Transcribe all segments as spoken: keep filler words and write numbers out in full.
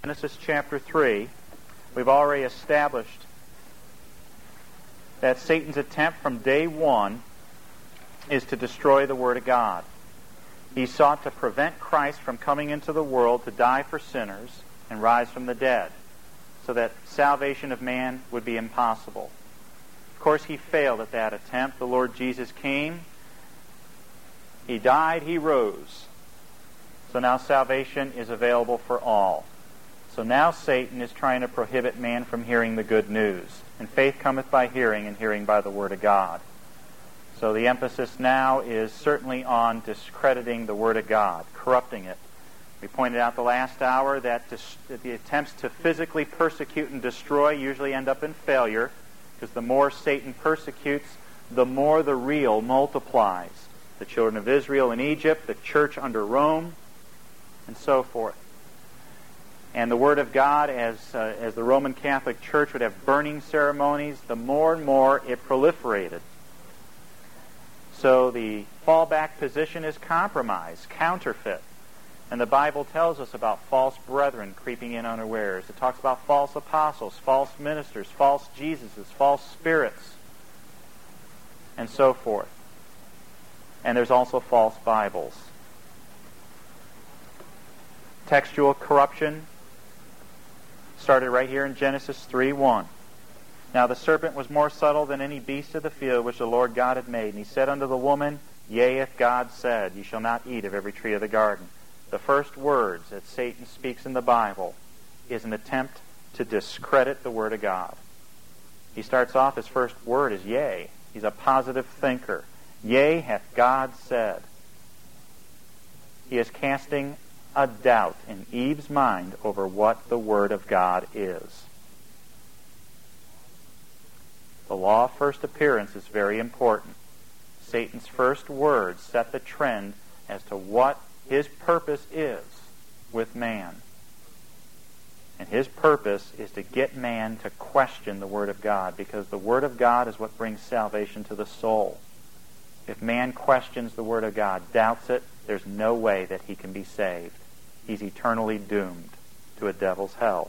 Genesis chapter three, we've already established that Satan's attempt from day one is to destroy the Word of God. He sought to prevent Christ from coming into the world to die for sinners and rise from the dead, so that salvation of man would be impossible. Of course, he failed at that attempt. The Lord Jesus came, He died, He rose. So now salvation is available for all. So now Satan is trying to prohibit man from hearing the good news. And faith cometh by hearing, and hearing by the Word of God. So the emphasis now is certainly on discrediting the Word of God, corrupting it. We pointed out the last hour that, dis- that the attempts to physically persecute and destroy usually end up in failure, because the more Satan persecutes, the more the real multiplies. The children of Israel in Egypt, the church under Rome, and so forth. And the Word of God, as uh, as the Roman Catholic Church would have burning ceremonies, the more and more it proliferated. So the fallback position is compromise, counterfeit. And the Bible tells us about false brethren creeping in unawares. It talks about false apostles, false ministers, false Jesuses, false spirits, and so forth. And there's also false Bibles. Textual corruption started right here in Genesis three one. Now the serpent was more subtle than any beast of the field which the Lord God had made. And he said unto the woman, Yea, if God said, Ye shall not eat of every tree of the garden. The first words that Satan speaks in the Bible is an attempt to discredit the Word of God. He starts off, his first word is yea. He's a positive thinker. Yea, hath God said. He is casting a doubt in Eve's mind over what the Word of God is. The law of first appearance is very important. Satan's first words set the trend as to what his purpose is with man. And his purpose is to get man to question the Word of God, because the Word of God is what brings salvation to the soul. If man questions the Word of God, doubts it, there's no way that he can be saved. He's eternally doomed to a devil's hell.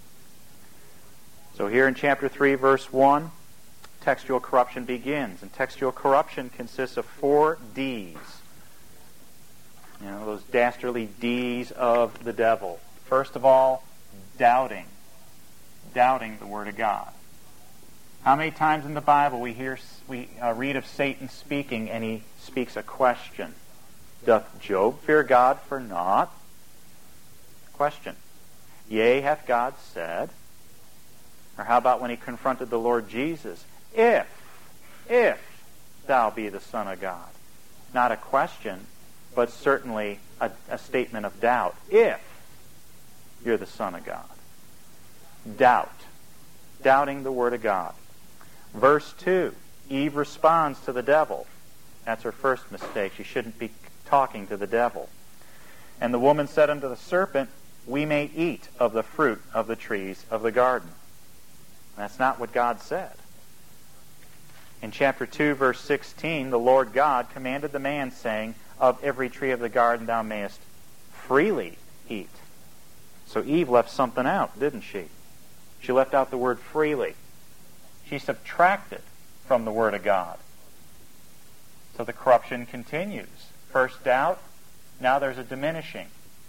So here in chapter three, verse one, textual corruption begins. And textual corruption consists of four D's. You know, those dastardly D's of the devil. First of all, doubting. Doubting the Word of God. How many times in the Bible we hear we uh, read of Satan speaking, and he speaks a question? Doth Job fear God for naught? Question. Yea, hath God said? Or how about when he confronted the Lord Jesus? If, if thou be the Son of God. Not a question, but certainly a, a statement of doubt. If you're the Son of God. Doubt. Doubting the Word of God. Verse two, Eve responds to the devil. That's her first mistake. She shouldn't be talking to the devil. And the woman said unto the serpent, We may eat of the fruit of the trees of the garden. That's not what God said. In chapter two, verse sixteen, the Lord God commanded the man, saying, Of every tree of the garden thou mayest freely eat. So Eve left something out, didn't she? She left out the word freely. She subtracted from the Word of God. So the corruption continues. First doubt, now there's a diminishing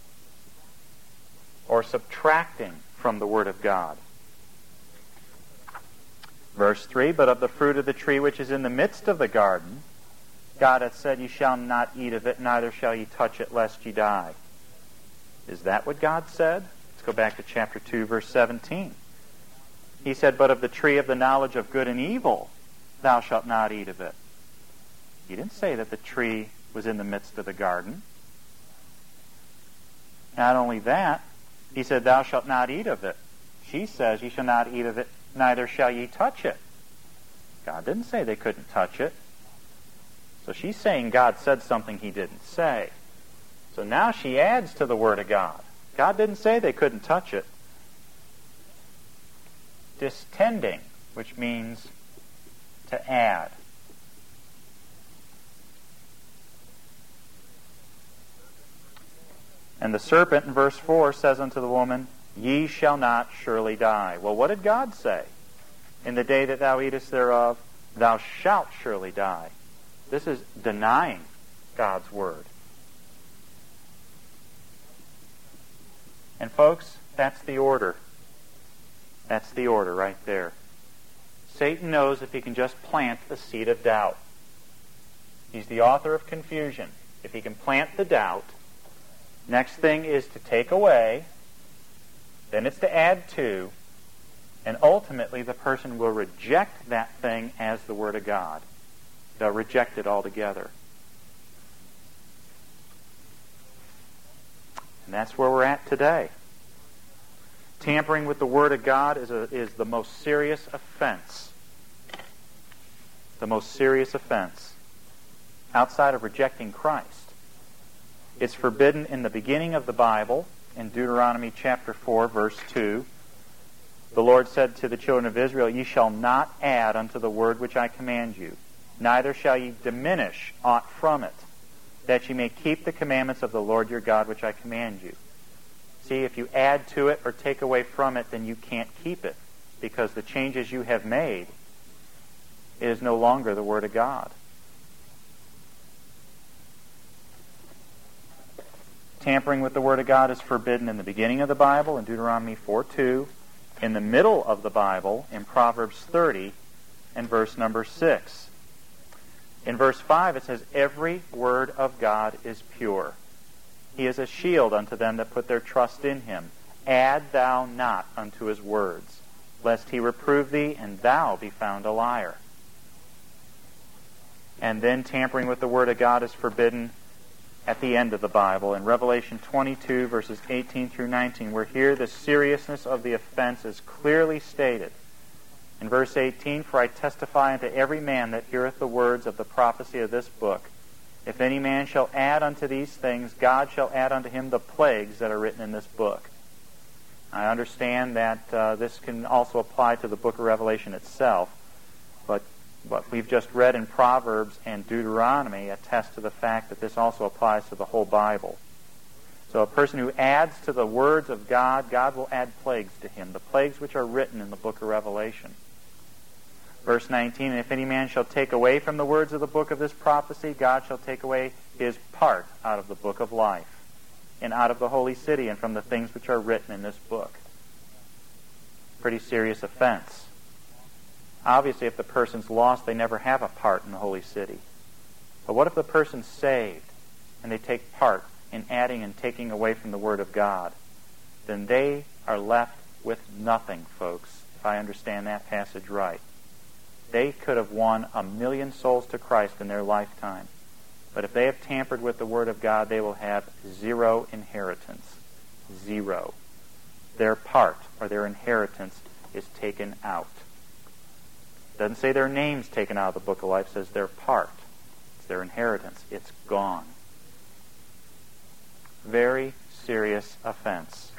or subtracting from the Word of God. Verse three, But of the fruit of the tree which is in the midst of the garden, God hath said, Ye shall not eat of it, neither shall ye touch it, lest ye die. Is that what God said? Let's go back to chapter two, verse seventeen. He said, But of the tree of the knowledge of good and evil, thou shalt not eat of it. He didn't say that the tree was in the midst of the garden. Not only that, he said, Thou shalt not eat of it. She says, Ye shall not eat of it, neither shall ye touch it. God didn't say they couldn't touch it. So she's saying God said something he didn't say. So now she adds to the Word of God. God didn't say they couldn't touch it. Distending, which means to add. And the serpent in verse four says unto the woman, Ye shall not surely die. Well, what did God say? In the day that thou eatest thereof, thou shalt surely die. This is denying God's word. And folks, that's the order. That's the order right there. Satan knows if he can just plant a seed of doubt. He's the author of confusion. If he can plant the doubt, next thing is to take away, then it's to add to, and ultimately the person will reject that thing as the Word of God. They'll reject it altogether. And that's where we're at today. Tampering with the Word of God is, a, is the most serious offense. The most serious offense. Outside of rejecting Christ. It's forbidden in the beginning of the Bible, in Deuteronomy chapter four, verse two. The Lord said to the children of Israel, Ye shall not add unto the word which I command you, neither shall ye diminish aught from it, that ye may keep the commandments of the Lord your God which I command you. See, if you add to it or take away from it, then you can't keep it, because the changes you have made is no longer the Word of God. Tampering with the Word of God is forbidden in the beginning of the Bible, in Deuteronomy four two, in the middle of the Bible, in Proverbs thirty, and verse number six. In verse five it says, Every word of God is pure. He is a shield unto them that put their trust in him. Add thou not unto his words, lest he reprove thee, and thou be found a liar. And then tampering with the Word of God is forbidden at the end of the Bible. In Revelation twenty-two, verses eighteen through nineteen, where here the seriousness of the offense is clearly stated. In verse eighteen, For I testify unto every man that heareth the words of the prophecy of this book, if any man shall add unto these things, God shall add unto him the plagues that are written in this book. I understand that uh, this can also apply to the book of Revelation itself, but what we've just read in Proverbs and Deuteronomy attest to the fact that this also applies to the whole Bible. So a person who adds to the words of God, God will add plagues to him, the plagues which are written in the book of Revelation. Verse nineteen, And if any man shall take away from the words of the book of this prophecy, God shall take away his part out of the book of life, and out of the holy city, and from the things which are written in this book. Pretty serious offense. Obviously, if the person's lost, they never have a part in the holy city. But what if the person's saved, and they take part in adding and taking away from the Word of God? Then they are left with nothing, folks, if I understand that passage right. They could have won a million souls to Christ in their lifetime. But if they have tampered with the Word of God, they will have zero inheritance. Zero. Their part, or their inheritance, is taken out. It doesn't say their name's taken out of the book of life. It says their part. It's their inheritance. It's gone. Very serious offense.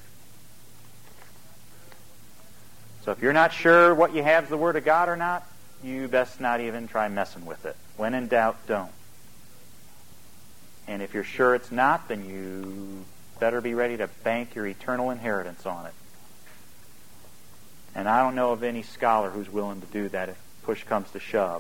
So if you're not sure what you have is the Word of God or not, you best not even try messing with it. When in doubt, don't. And if you're sure it's not, then you better be ready to bank your eternal inheritance on it. And I don't know of any scholar who's willing to do that if push comes to shove.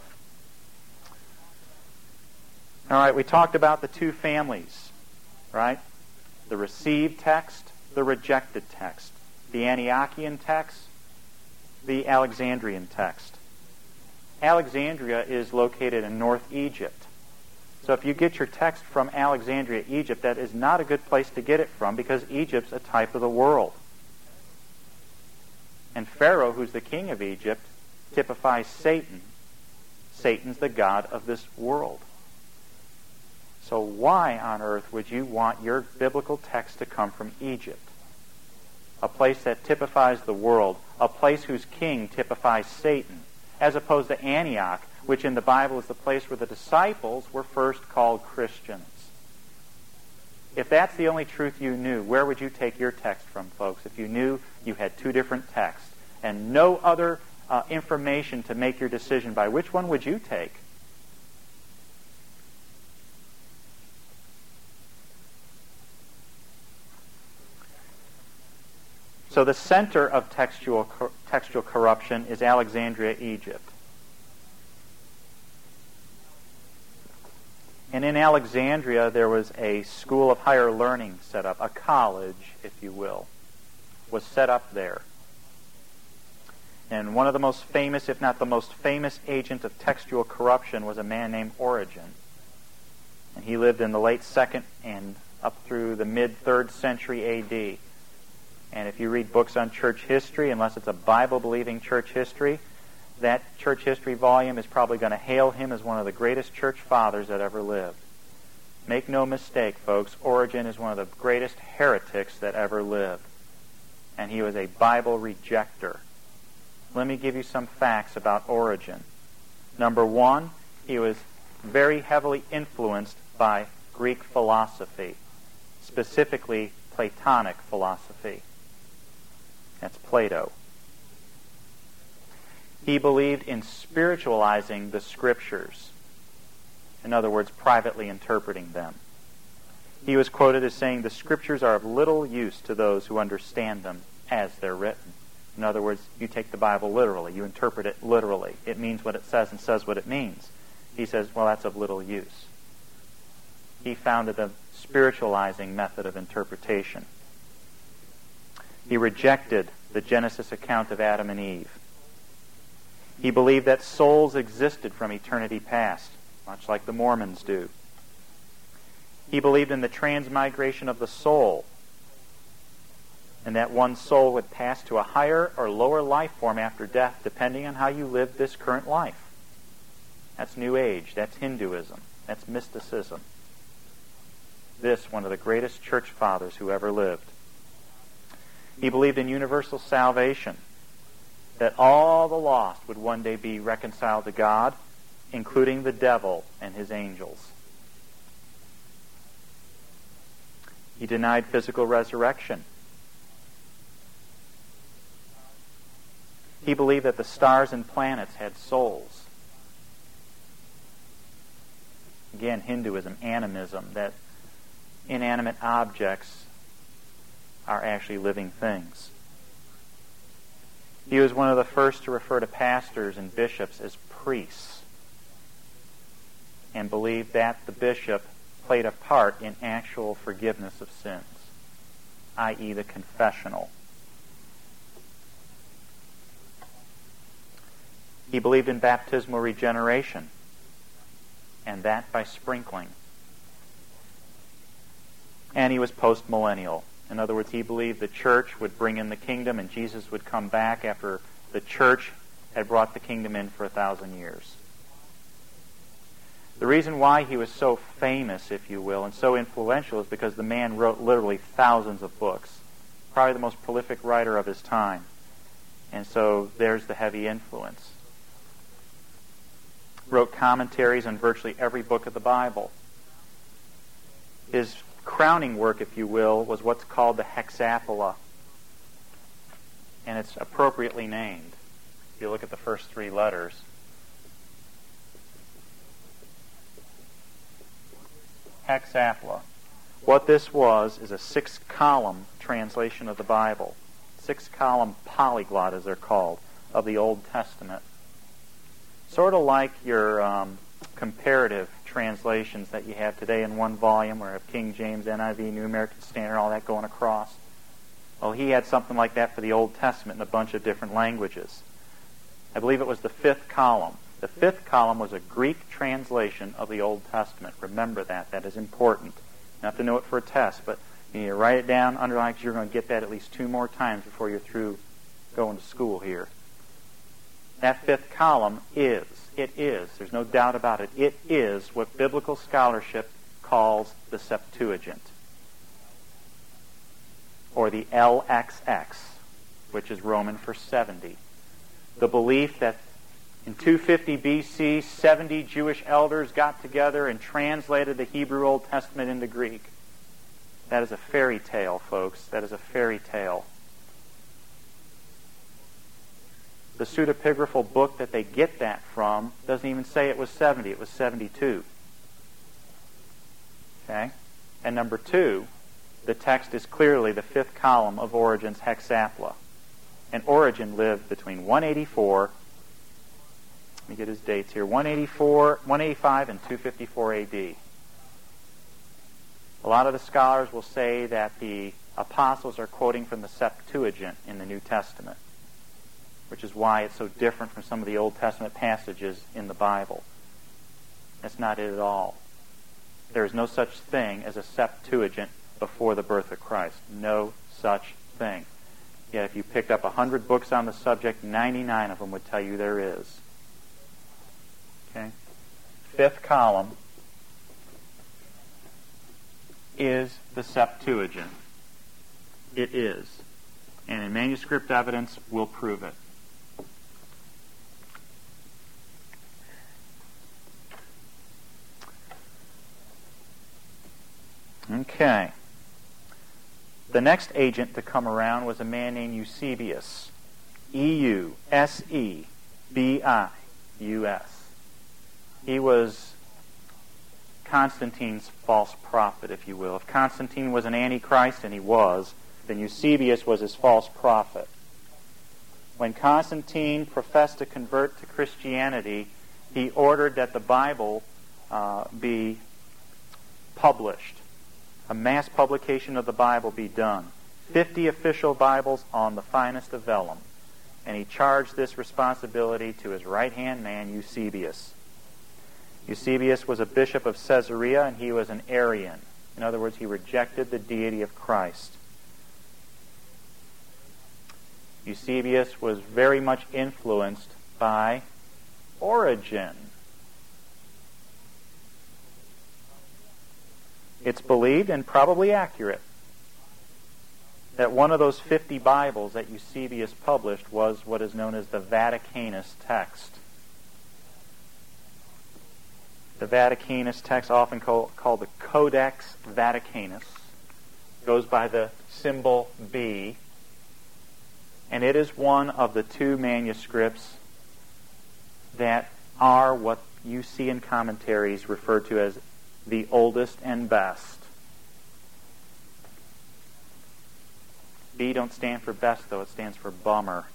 All right, we talked about the two families, right? The received text, the rejected text. The Antiochian text, the Alexandrian text. Alexandria is located in North Egypt. So if you get your text from Alexandria, Egypt, that is not a good place to get it from, because Egypt's a type of the world. And Pharaoh, who's the king of Egypt, typifies Satan. Satan's the god of this world. So why on earth would you want your biblical text to come from Egypt? A place that typifies the world, a place whose king typifies Satan, as opposed to Antioch, which in the Bible is the place where the disciples were first called Christians. If that's the only truth you knew, where would you take your text from, folks? If you knew you had two different texts and no other uh, information to make your decision by, which one would you take? So the center of textual, textual corruption is Alexandria, Egypt. And in Alexandria, there was a school of higher learning set up, a college, if you will, was set up there. And one of the most famous, if not the most famous agent of textual corruption was a man named Origen. And he lived in the late second and up through the mid-third century A D. And if you read books on church history, unless it's a Bible-believing church history, that church history volume is probably going to hail him as one of the greatest church fathers that ever lived. Make no mistake, folks, Origen is one of the greatest heretics that ever lived. And he was a Bible rejecter. Let me give you some facts about Origen. Number one, he was very heavily influenced by Greek philosophy, specifically Platonic philosophy. That's Plato. He believed in spiritualizing the Scriptures. In other words, privately interpreting them. He was quoted as saying, "The Scriptures are of little use to those who understand them as they're written." In other words, you take the Bible literally. You interpret it literally. It means what it says and says what it means. He says, well, that's of little use. He founded the spiritualizing method of interpretation. He rejected the Genesis account of Adam and Eve. He believed that souls existed from eternity past, much like the Mormons do. He believed in the transmigration of the soul, and that one soul would pass to a higher or lower life form after death, depending on how you live this current life. That's New Age. That's Hinduism. That's mysticism. This, one of the greatest church fathers who ever lived. He believed in universal salvation, that all the lost would one day be reconciled to God, including the devil and his angels. He denied physical resurrection. He believed that the stars and planets had souls. Again, Hinduism, animism, that inanimate objects are actually living things. He was one of the first to refer to pastors and bishops as priests, and believed that the bishop played a part in actual forgiveness of sins, that is the confessional. He believed in baptismal regeneration, and that by sprinkling. And he was post-millennial. In other words, he believed the church would bring in the kingdom and Jesus would come back after the church had brought the kingdom in for a thousand years. The reason why he was so famous, if you will, and so influential is because the man wrote literally thousands of books. Probably the most prolific writer of his time. And so there's the heavy influence. Wrote commentaries on virtually every book of the Bible. His crowning work, if you will, was what's called the Hexapla. And it's appropriately named. If you look at the first three letters. Hexapla. What this was is a six-column translation of the Bible. Six-column polyglot, as they're called, of the Old Testament. Sort of like your um, comparative translations that you have today in one volume, where you have King James, N I V, New American Standard, all that going across. Well, he had something like that for the Old Testament in a bunch of different languages. I believe it was the fifth column. The fifth column was a Greek translation of the Old Testament. Remember that. That is important. You don't have to know it for a test, but you need to write it down, underline it, because you're going to get that at least two more times before you're through going to school here. That fifth column is, it is, there's no doubt about it, it is what biblical scholarship calls the Septuagint, or the L X X, which is Roman for seventy. The belief that in two fifty B C, seventy Jewish elders got together and translated the Hebrew Old Testament into Greek. That is a fairy tale, folks. That is a fairy tale. The pseudepigraphal book that they get that from doesn't even say it was seventy. It was seventy-two. Okay? And number two, the text is clearly the fifth column of Origen's Hexapla. And Origen lived between one eighty-four, let me get his dates here, one eighty-four, one eighty-five and two fifty-four A D. A lot of the scholars will say that the apostles are quoting from the Septuagint in the New Testament, which is why it's so different from some of the Old Testament passages in the Bible. That's not it at all. There is no such thing as a Septuagint before the birth of Christ. No such thing. Yet if you picked up a hundred books on the subject, ninety-nine of them would tell you there is. Okay? Fifth column is the Septuagint. It is. And in manuscript evidence, we'll prove it. Okay. The next agent to come around was a man named Eusebius. E U S E B I U S. He was Constantine's false prophet, if you will. If Constantine was an antichrist, and he was, then Eusebius was his false prophet. When Constantine professed to convert to Christianity, he ordered that the Bible uh, be published. A mass publication of the Bible be done. Fifty official Bibles on the finest of vellum. And he charged this responsibility to his right-hand man, Eusebius. Eusebius was a bishop of Caesarea, and he was an Arian. In other words, he rejected the deity of Christ. Eusebius was very much influenced by Origen. It's believed, and probably accurate, that one of those fifty Bibles that Eusebius published was what is known as the Vaticanus text. The Vaticanus text, often called, called the Codex Vaticanus, goes by the symbol B, and it is one of the two manuscripts that are what you see in commentaries referred to as the oldest and best. B don't stand for best, though. It stands for bummer.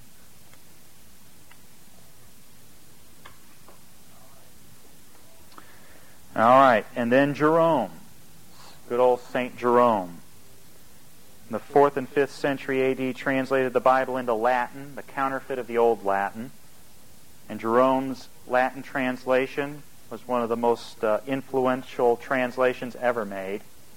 All right, and then Jerome, good old Saint Jerome. In the fourth and fifth century A D, translated the Bible into Latin, the counterfeit of the Old Latin. And Jerome's Latin translation was one of the most uh, influential translations ever made.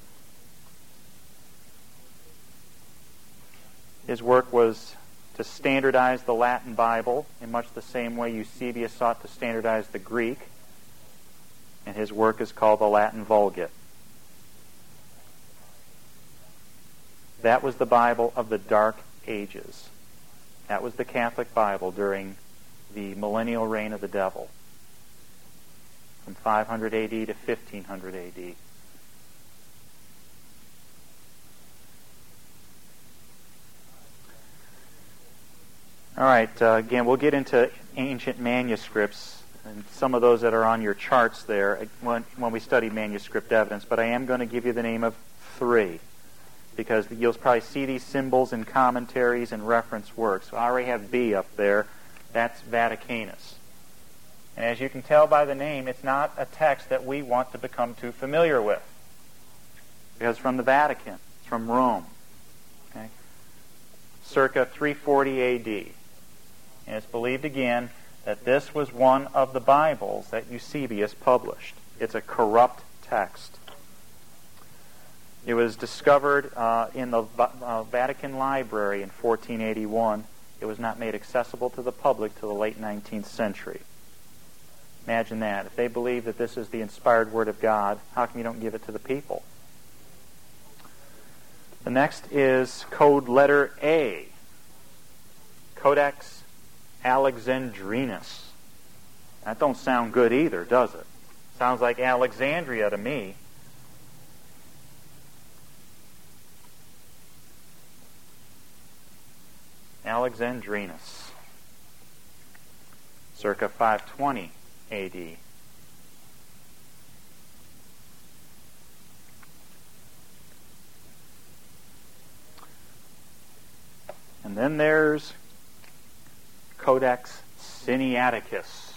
His work was to standardize the Latin Bible in much the same way Eusebius sought to standardize the Greek. And his work is called the Latin Vulgate. That was the Bible of the Dark Ages. That was the Catholic Bible during the millennial reign of the devil, from five hundred A D to fifteen hundred A D. All right, uh, again, we'll get into ancient manuscripts and some of those that are on your charts there when, when we study manuscript evidence, but I am going to give you the name of three, because you'll probably see these symbols in commentaries and reference works. So I already have B up there. That's Vaticanus. And as you can tell by the name, it's not a text that we want to become too familiar with, because it's from the Vatican. It's from Rome. Okay? Circa three forty A D. And it's believed again that this was one of the Bibles that Eusebius published. It's a corrupt text. It was discovered uh, in the uh, Vatican Library in fourteen eighty-one. It was not made accessible to the public till the late nineteenth century. Imagine that. If they believe that this is the inspired Word of God, how come you don't give it to the people? The next is code letter A. Codex Alexandrinus. That don't sound good either, does it? Sounds like Alexandria to me. Alexandrinus, circa five twenty A D. And then there's Codex Sinaiticus.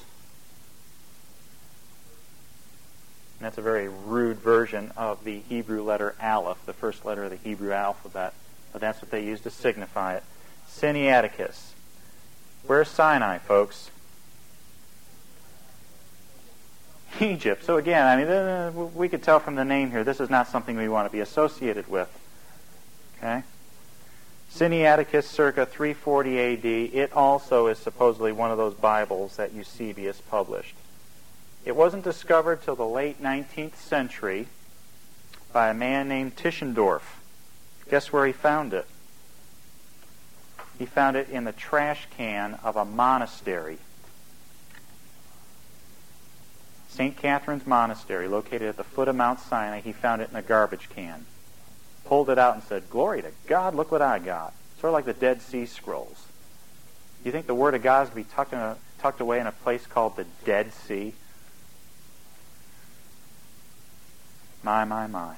And that's a very rude version of the Hebrew letter Aleph, the first letter of the Hebrew alphabet. But that's what they use to signify it. Sinaiticus. Where's Sinai, folks? Egypt. So again, I mean, we could tell from the name here, this is not something we want to be associated with. Okay? Sinaiticus, circa three forty A D. It also is supposedly one of those Bibles that Eusebius published. It wasn't discovered till the late nineteenth century by a man named Tischendorf. Guess where he found it? He found it in the trash can of a monastery. Saint Catherine's Monastery, located at the foot of Mount Sinai. He found it in a garbage can. Pulled it out and said, "Glory to God, look what I got." Sort of like the Dead Sea Scrolls. Do you think the Word of God is going to be tucked, in a, tucked away in a place called the Dead Sea? My, my, my.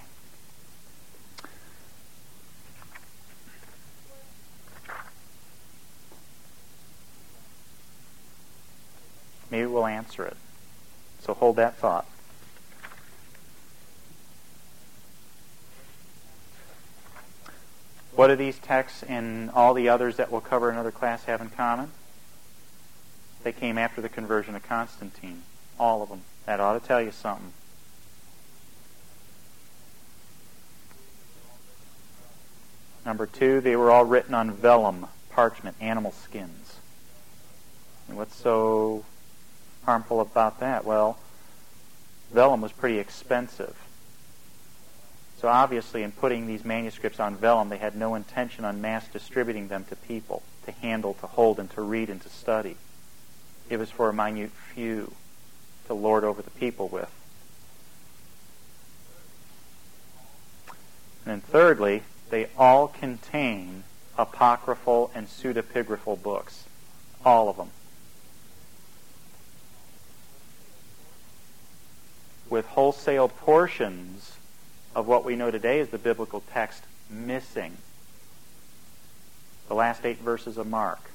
Maybe we'll answer it. So hold that thought. What do these texts and all the others that we'll cover in another class have in common? They came after the conversion of Constantine. All of them. That ought to tell you something. Number two, they were all written on vellum, parchment, animal skins. And what's so harmful about that? Well, vellum was pretty expensive. So obviously in putting these manuscripts on vellum, they had no intention on mass distributing them to people, to handle, to hold, and to read and to study. It was for a minute few to lord over the people with. And then thirdly, they all contain apocryphal and pseudepigraphal books. All of them. With wholesale portions of what we know today as the biblical text missing. The last eight verses of Mark.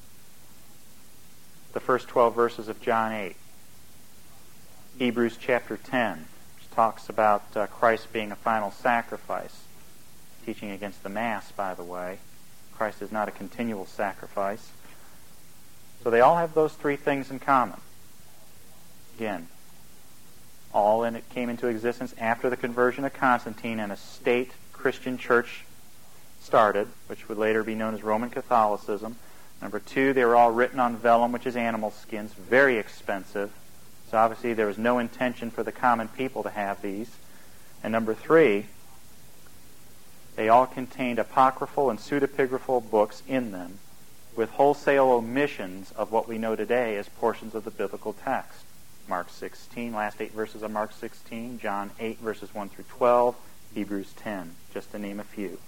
The first twelve verses of John eight. Hebrews chapter ten, which talks about uh, Christ being a final sacrifice. Teaching against the Mass, by the way. Christ is not a continual sacrifice. So they all have those three things in common. Again, all in it came into existence after the conversion of Constantine, and a state Christian church started, which would later be known as Roman Catholicism. Number two, they were all written on vellum, which is animal skins, very expensive. So obviously there was no intention for the common people to have these. And number three, they all contained apocryphal and pseudepigraphal books in them, with wholesale omissions of what we know today as portions of the biblical text. Mark sixteen, last eight verses of Mark sixteen, John eight, verses one through twelve, Hebrews ten, just to name a few.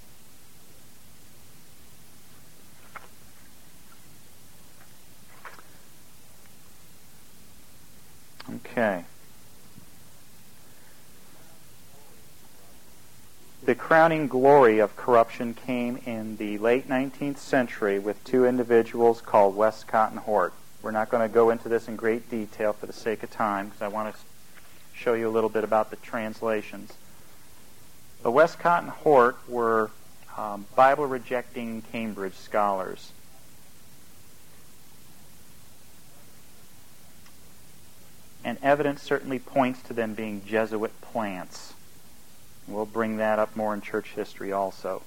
Okay. The crowning glory of corruption came in the late nineteenth century with two individuals called Westcott and Hort. We're not going to go into this in great detail for the sake of time, because I want to show you a little bit about the translations. The Westcott and Hort were um, Bible-rejecting Cambridge scholars. And evidence certainly points to them being Jesuit plants. We'll bring that up more in church history also.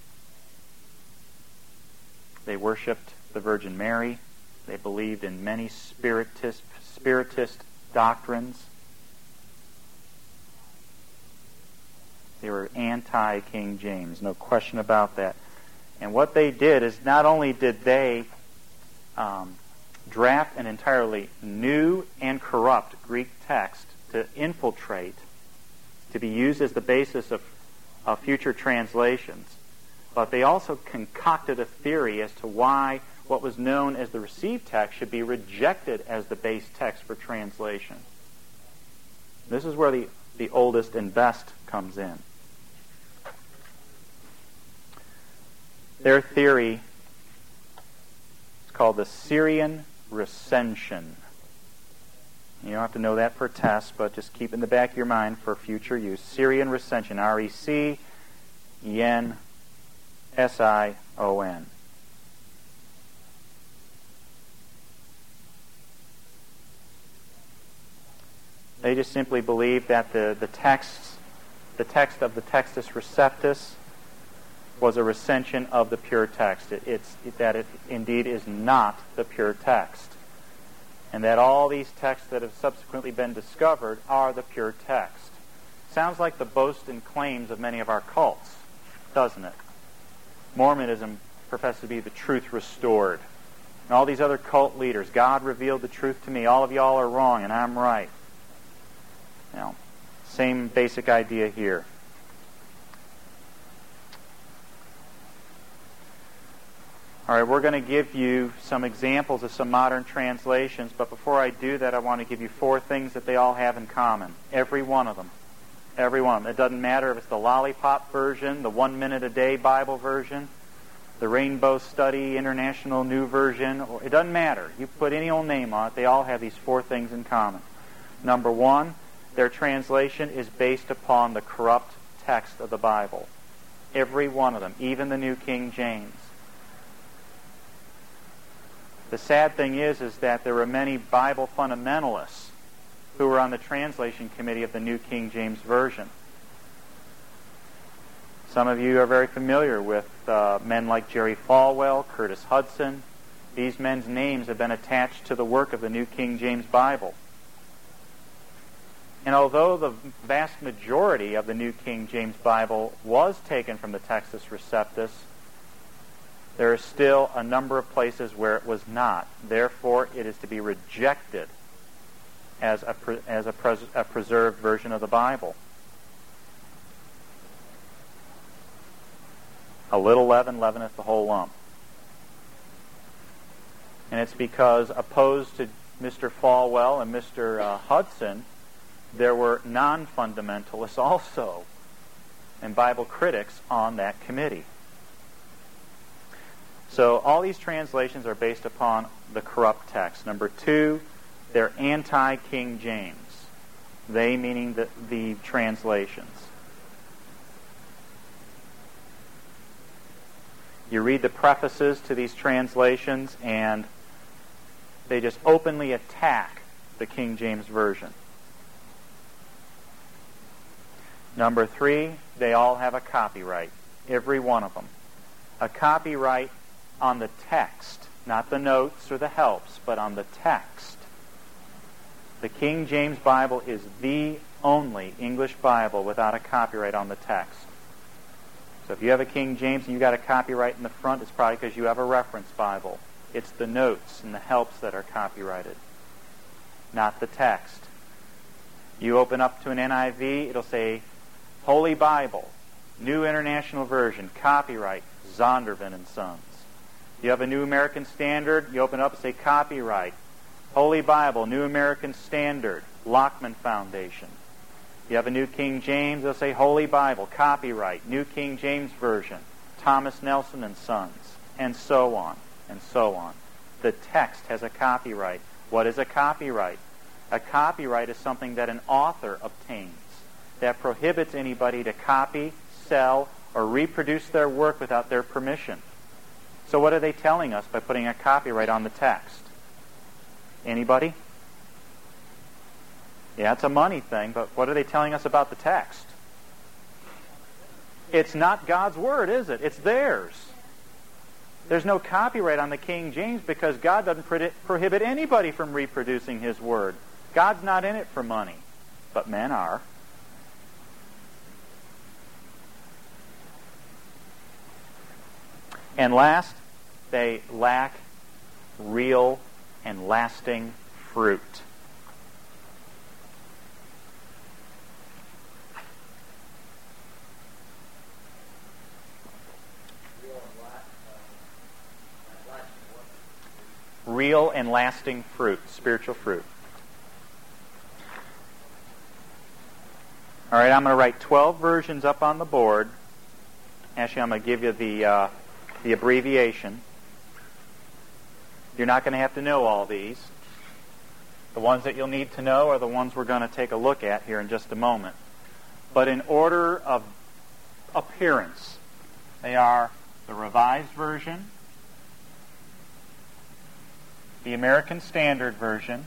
They worshipped the Virgin Mary. They believed in many spiritist, spiritist doctrines. They were anti-King James, no question about that. And what they did is not only did they um, draft an entirely new and corrupt Greek text to infiltrate, to be used as the basis of, of future translations, but they also concocted a theory as to why what was known as the received text should be rejected as the base text for translation. This is where the, the oldest and best comes in. Their theory called the Syrian recension. You don't have to know that for tests, but just keep it in the back of your mind for future use. Syrian recension, R E C E N S I O N. They just simply believe that the, the text, the text of the Textus Receptus was a recension of the pure text. It, it's it, that it indeed is not the pure text. And that all these texts that have subsequently been discovered are the pure text. Sounds like the boast and claims of many of our cults, doesn't it? Mormonism professes to be the truth restored. And all these other cult leaders, God revealed the truth to me. All of y'all are wrong and I'm right. Now, same basic idea here. All right, we're going to give you some examples of some modern translations, but before I do that, I want to give you four things that they all have in common. Every one of them. Every one of them. It doesn't matter if it's the Lollipop version, the One Minute a Day Bible version, the Rainbow Study International New Version, or it doesn't matter. You put any old name on it, they all have these four things in common. Number one, their translation is based upon the corrupt text of the Bible. Every one of them, even the New King James. The sad thing is, is that there were many Bible fundamentalists who were on the translation committee of the New King James Version. Some of you are very familiar with uh, men like Jerry Falwell, Curtis Hudson. These men's names have been attached to the work of the New King James Bible. And although the vast majority of the New King James Bible was taken from the Textus Receptus, there are still a number of places where it was not. Therefore, it is to be rejected as a, pre- as a, pres- a preserved version of the Bible. A little leaven leaveneth the whole lump. And it's because, opposed to Mister Falwell and Mister Uh, Hudson, there were non-fundamentalists also, and Bible critics on that committee. So all these translations are based upon the corrupt text. Number two, they're anti-King James. They meaning the, the translations. You read the prefaces to these translations and they just openly attack the King James Version. Number three, they all have a copyright. Every one of them. A copyright on the text, not the notes or the helps, but on the text. The King James Bible is the only English Bible without a copyright on the text. So if you have a King James and you got a copyright in the front, it's probably because you have a reference Bible. It's the notes and the helps that are copyrighted, not the text. You open up to an N I V, it'll say Holy Bible, New International Version, copyright, Zondervan and Sons. You have a New American Standard, you open up and say copyright, Holy Bible, New American Standard, Lockman Foundation. You have a New King James, they'll say Holy Bible, copyright, New King James Version, Thomas Nelson and Sons, and so on, and so on. The text has a copyright. What is a copyright? A copyright is something that an author obtains that prohibits anybody to copy, sell, or reproduce their work without their permission. So what are they telling us by putting a copyright on the text? Anybody? Yeah, it's a money thing, but what are they telling us about the text? It's not God's word, is it? It's theirs. There's no copyright on the King James because God doesn't pro- prohibit anybody from reproducing His word. God's not in it for money, but men are. And last, they lack real and lasting fruit. Real and lasting fruit, spiritual fruit. All right, I'm going to write twelve versions up on the board. Actually, I'm going to give you the uh, the abbreviation. You're not going to have to know all these. The ones that you'll need to know are the ones we're going to take a look at here in just a moment. But in order of appearance, they are the Revised Version, the American Standard Version,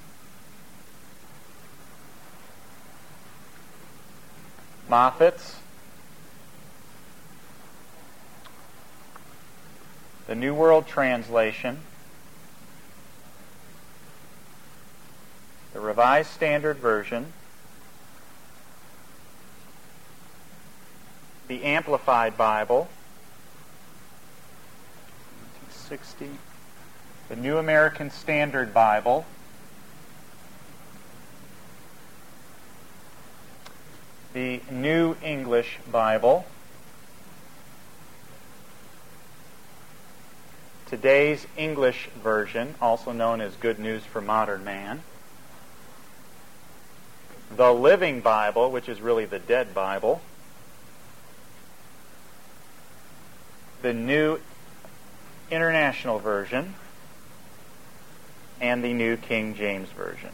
Moffat's, the New World Translation, the Revised Standard Version, the Amplified Bible, nineteen sixty, the New American Standard Bible, the New English Bible, today's English version, also known as Good News for Modern Man, the Living Bible, which is really the Dead Bible, the New International Version, and the New King James Version.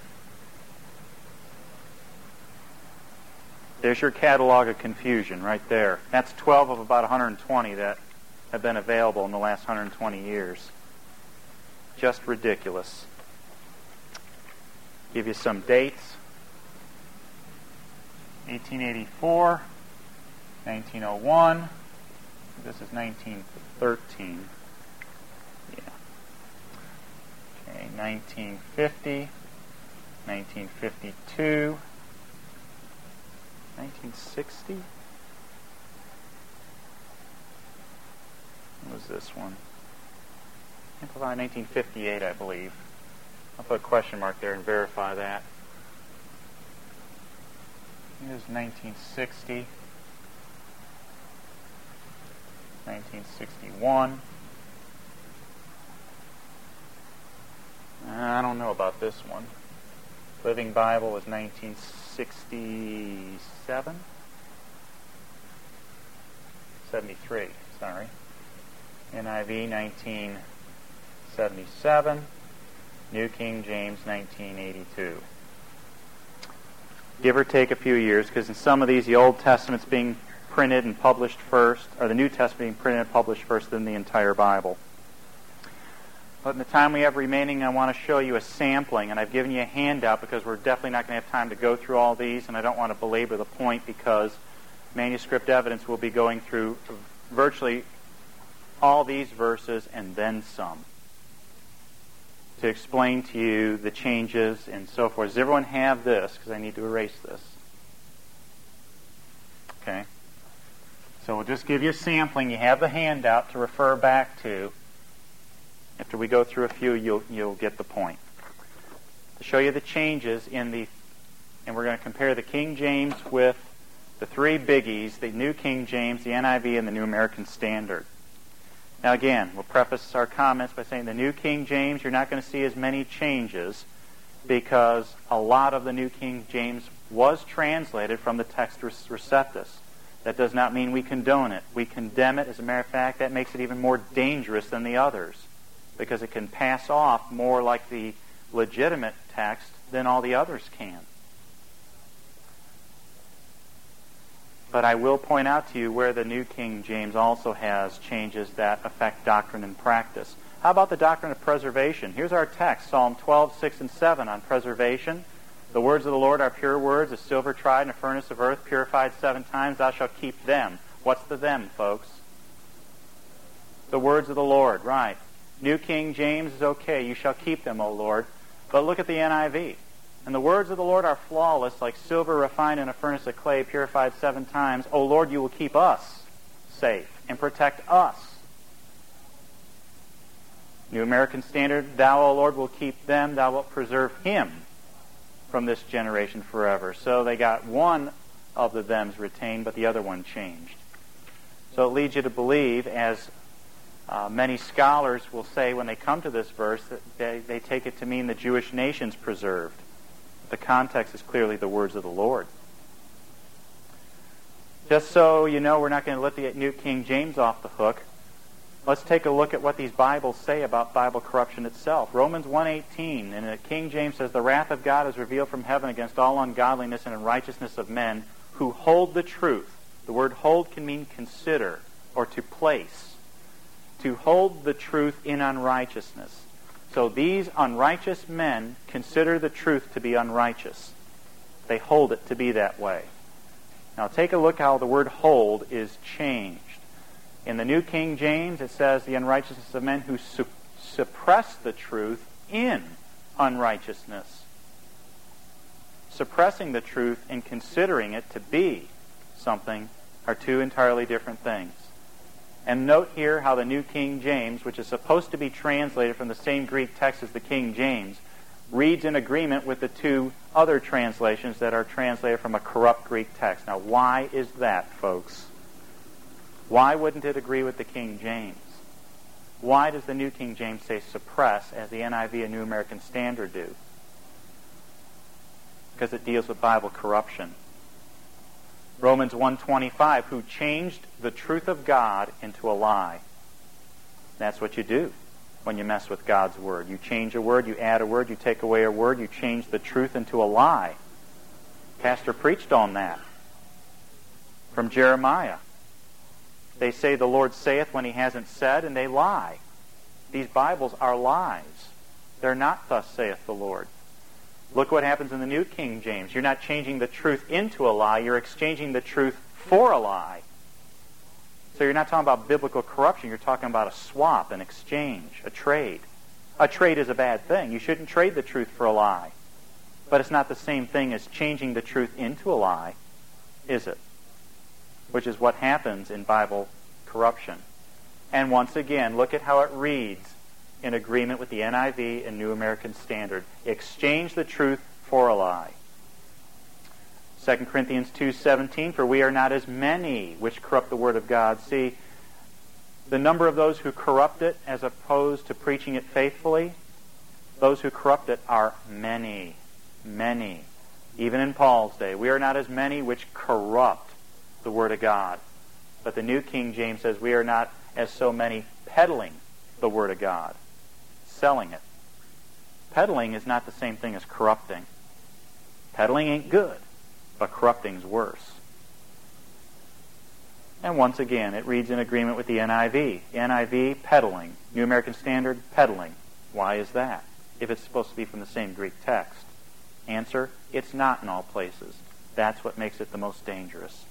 There's your catalog of confusion right there. That's twelve of about one hundred twenty that have been available in the last one hundred twenty years. Just ridiculous. Give you some dates. eighteen eighty-four, nineteen oh one, this is nineteen thirteen. Yeah. Okay, nineteen fifty, nineteen fifty-two, nineteen sixty. What was this one? Amplified nineteen fifty-eight, I believe. I'll put a question mark there and verify that. Here's nineteen sixty, nineteen sixty-one. I don't know about this one. Living Bible was nineteen sixty-seven? seventy-three, sorry. N I V nineteen seventy-seven. New King James nineteen eighty-two. Give or take a few years, because in some of these, the Old Testament's being printed and published first, or the New Testament being printed and published first, then the entire Bible. But in the time we have remaining, I want to show you a sampling, and I've given you a handout because we're definitely not going to have time to go through all these, and I don't want to belabor the point because manuscript evidence will be going through virtually all these verses and then some to explain to you the changes and so forth. Does everyone have this? Because I need to erase this. Okay. So we'll just give you a sampling. You have the handout to refer back to. After we go through a few, you'll, you'll get the point. To show you the changes in the, and we're going to compare the King James with the three biggies, the New King James, the N I V, and the New American Standard. Now again, we'll preface our comments by saying the New King James, you're not going to see as many changes because a lot of the New King James was translated from the Textus Receptus. That does not mean we condone it. We condemn it. As a matter of fact, that makes it even more dangerous than the others because it can pass off more like the legitimate text than all the others can. But I will point out to you where the New King James also has changes that affect doctrine and practice. How about the doctrine of preservation? Here's our text, Psalm twelve, six, and seven on preservation. The words of the Lord are pure words, as silver tried in a furnace of earth, purified seven times. Thou shalt keep them. What's the them, folks? The words of the Lord, right. New King James is okay. You shall keep them, O Lord. But look at the N I V. And the words of the Lord are flawless, like silver refined in a furnace of clay, purified seven times. O Lord, you will keep us safe and protect us. New American Standard, Thou, O Lord, will keep them. Thou wilt preserve him from this generation forever. So they got one of the thems retained, but the other one changed. So it leads you to believe, as uh, many scholars will say when they come to this verse, that they, they take it to mean the Jewish nation's preserved. The context is clearly the words of the Lord. Just so you know, we're not going to let the New King James off the hook. Let's take a look at what these Bibles say about Bible corruption itself. Romans one eighteen, and the King James says, "The wrath of God is revealed from heaven against all ungodliness and unrighteousness of men who hold the truth." The word hold can mean consider or to place. To hold the truth in unrighteousness. So these unrighteous men consider the truth to be unrighteous. They hold it to be that way. Now take a look how the word hold is changed. In the New King James, it says the unrighteousness of men who su- suppress the truth in unrighteousness. Suppressing the truth and considering it to be something are two entirely different things. And note here how the New King James, which is supposed to be translated from the same Greek text as the King James, reads in agreement with the two other translations that are translated from a corrupt Greek text. Now, why is that, folks? Why wouldn't it agree with the King James? Why does the New King James say suppress as the N I V and New American Standard do? Because it deals with Bible corruption. Romans one twenty-five, who changed the truth of God into a lie. That's what you do when you mess with God's Word. You change a word, you add a word, you take away a word, you change the truth into a lie. Pastor preached on that from Jeremiah. They say the Lord saith when he hasn't said, and they lie. These Bibles are lies. They're not thus saith the Lord. Look what happens in the New King James. You're not changing the truth into a lie. You're exchanging the truth for a lie. So you're not talking about biblical corruption. You're talking about a swap, an exchange, a trade. A trade is a bad thing. You shouldn't trade the truth for a lie. But it's not the same thing as changing the truth into a lie, is it? Which is what happens in Bible corruption. And once again, look at how it reads in agreement with the N I V and New American Standard. Exchange the truth for a lie. Second Corinthians two seventeen, for we are not as many which corrupt the word of God. See, the number of those who corrupt it as opposed to preaching it faithfully, those who corrupt it are many, many. Even in Paul's day, we are not as many which corrupt the word of God. But the New King James says we are not as so many peddling the word of God, selling it. Peddling is not the same thing as corrupting. Peddling ain't good, but corrupting's worse. And once again, it reads in agreement with the N I V. N I V, peddling. New American Standard, peddling. Why is that, if it's supposed to be from the same Greek text? Answer, it's not in all places. That's what makes it the most dangerous.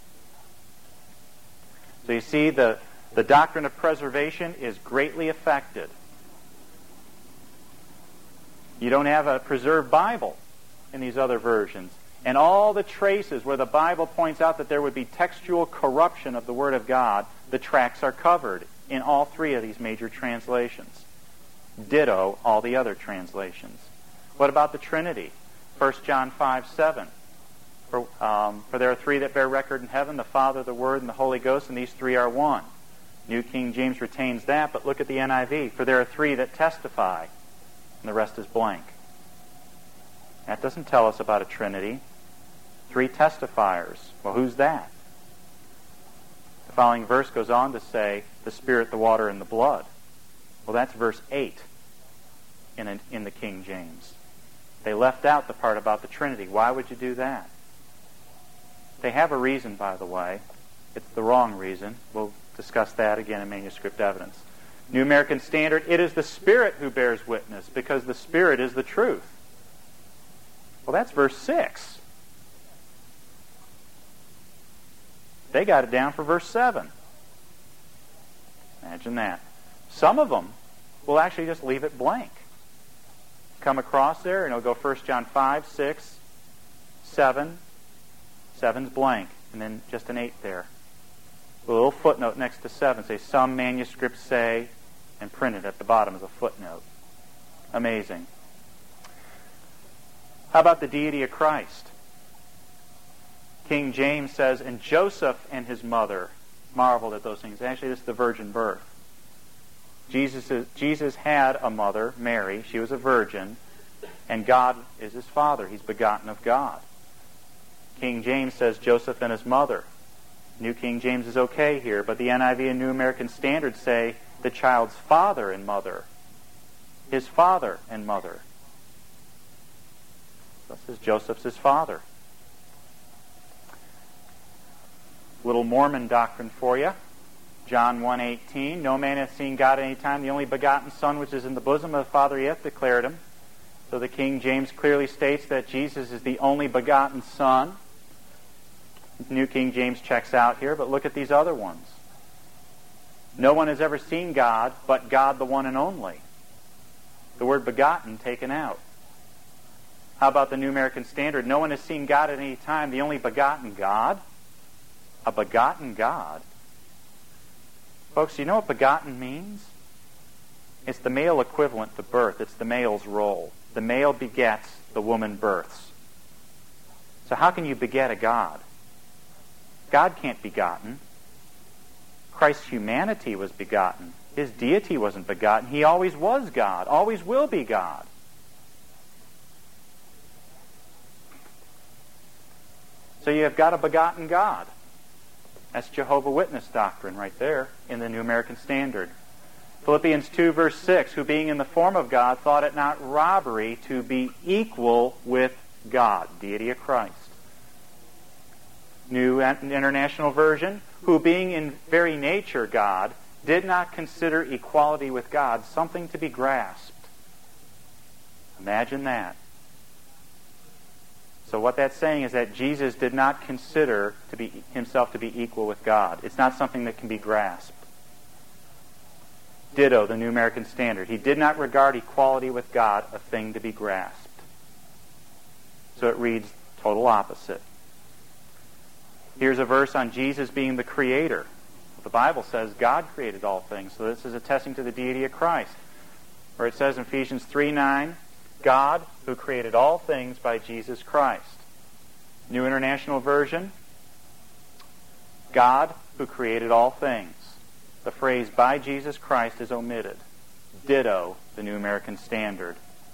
So you see, the, the doctrine of preservation is greatly affected. You don't have a preserved Bible in these other versions. And all the traces where the Bible points out that there would be textual corruption of the Word of God, the tracks are covered in all three of these major translations. Ditto all the other translations. What about the Trinity? First John five seven. For, um, for there are three that bear record in heaven, the Father, the Word, and the Holy Ghost, and these three are one. New King James retains that, but look at the N I V. For there are three that testify, and the rest is blank. That doesn't tell us about a Trinity. Three testifiers. Well, who's that? The following verse goes on to say, the Spirit, the water, and the blood. Well, that's verse eight in, a, in the King James. They left out the part about the Trinity. Why would you do that? They have a reason, by the way. It's the wrong reason. We'll discuss that again in manuscript evidence. New American Standard, it is the Spirit who bears witness, because the Spirit is the truth. Well, that's verse six. They got it down for verse seven. Imagine that. Some of them will actually just leave it blank. Come across there, and it'll go First John five, six, seven. Seven's blank, and then just an eight there. A little footnote next to seven. Say, some manuscripts say, and print it at the bottom as a footnote. Amazing. How about the deity of Christ? King James says, and Joseph and his mother marveled at those things. Actually, this is the virgin birth. Jesus, is, Jesus had a mother, Mary. She was a virgin. And God is his father. He's begotten of God. King James says Joseph and his mother. New King James is okay here, but the N I V and New American Standard say the child's father and mother. His father and mother. So it says Joseph's his father. Little Mormon doctrine for you. John one eighteen, no man hath seen God at any time. The only begotten Son which is in the bosom of the Father, he hath declared him. So the King James clearly states that Jesus is the only begotten Son. The New King James checks out here, but look at these other ones. No one has ever seen God but God the one and only. The word begotten taken out. How about the New American Standard? No one has seen God at any time. The only begotten God? A begotten God? Folks, do you know what begotten means? It's the male equivalent to birth. It's the male's role. The male begets, the woman births. So how can you beget a God? God can't be begotten. Christ's humanity was begotten. His deity wasn't begotten. He always was God, always will be God. So you have got a begotten God. That's Jehovah's Witness doctrine right there in the New American Standard. Philippians two, verse six, who being in the form of God thought it not robbery to be equal with God, deity of Christ. New International Version, who being in very nature God, did not consider equality with God something to be grasped. Imagine that. So what that's saying is that Jesus did not consider to be himself to be equal with God. It's not something that can be grasped. Ditto, the New American Standard. He did not regard equality with God a thing to be grasped. So it reads total opposite. Here's a verse on Jesus being the creator. The Bible says God created all things, so this is attesting to the deity of Christ. Where it says in Ephesians three nine, God who created all things by Jesus Christ. New International Version, God who created all things. The phrase by Jesus Christ is omitted. Ditto, the New American Standard.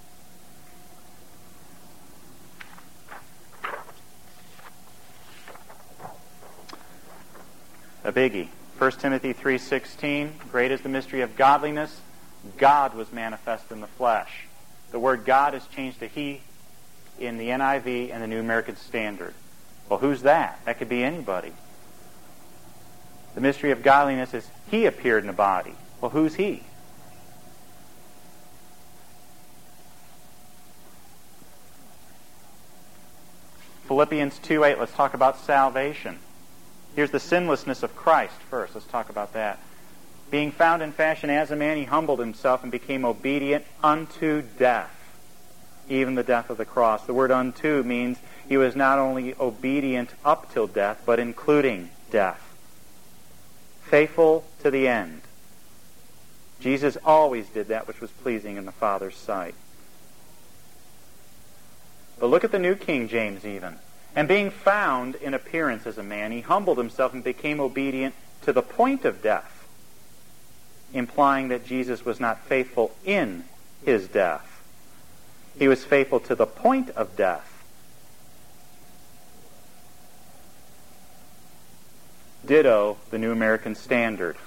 A biggie. First Timothy three sixteen, great is the mystery of godliness. God was manifest in the flesh. The word God is changed to He in the N I V and the New American Standard. Well, who's that? That could be anybody. The mystery of godliness is He appeared in a body. Well, who's He? Philippians two eight, let's talk about salvation. Here's the sinlessness of Christ first. Let's talk about that. Being found in fashion as a man, He humbled Himself and became obedient unto death, even the death of the cross. The word unto means He was not only obedient up till death, but including death. Faithful to the end. Jesus always did that which was pleasing in the Father's sight. But look at the New King James even. And being found in appearance as a man, He humbled Himself and became obedient to the point of death, implying that Jesus was not faithful in His death. He was faithful to the point of death. Ditto, the New American Standard.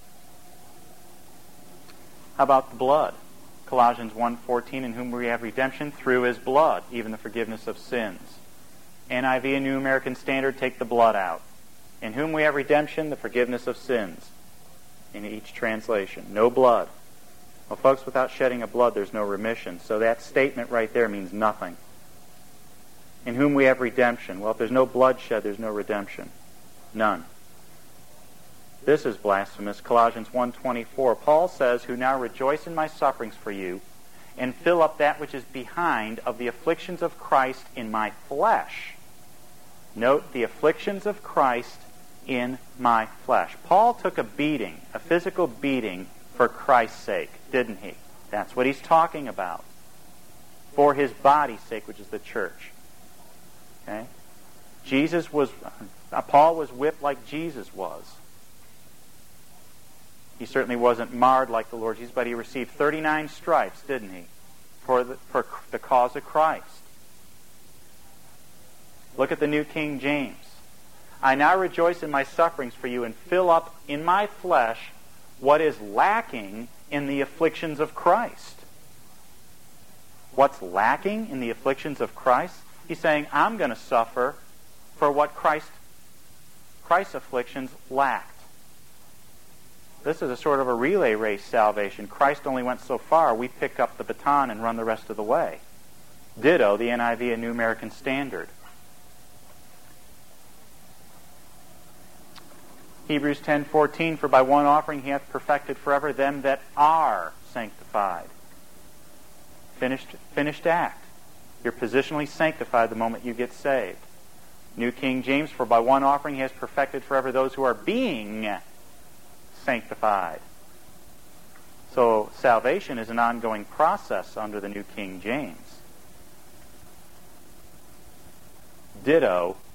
How about the blood? Colossians one fourteen, in whom we have redemption through His blood, even the forgiveness of sins. N I V and New American Standard take the blood out. In whom we have redemption, the forgiveness of sins. In each translation. No blood. Well, folks, without shedding of blood, there's no remission. So that statement right there means nothing. In whom we have redemption. Well, if there's no blood shed, there's no redemption. None. This is blasphemous. Colossians one twenty-four. Paul says, who now rejoice in my sufferings for you, and fill up that which is behind of the afflictions of Christ in my flesh. Note, the afflictions of Christ in my flesh. Paul took a beating, a physical beating, for Christ's sake, didn't he? That's what he's talking about. For His body's sake, which is the church. Okay? Jesus was, uh, Paul was whipped like Jesus was. He certainly wasn't marred like the Lord Jesus, but he received thirty-nine stripes, didn't he? For the, for the cause of Christ. Look at the New King James. I now rejoice in my sufferings for you and fill up in my flesh what is lacking in the afflictions of Christ. What's lacking in the afflictions of Christ? He's saying, I'm going to suffer for what Christ, Christ's afflictions lacked. This is a sort of a relay race salvation. Christ only went so far. We pick up the baton and run the rest of the way. Ditto the N I V and New American Standard. Hebrews ten fourteen, for by one offering he hath perfected forever them that are sanctified. Finished, finished act. You're positionally sanctified the moment you get saved. New King James, for by one offering he has perfected forever those who are being sanctified. So salvation is an ongoing process under the New King James. Ditto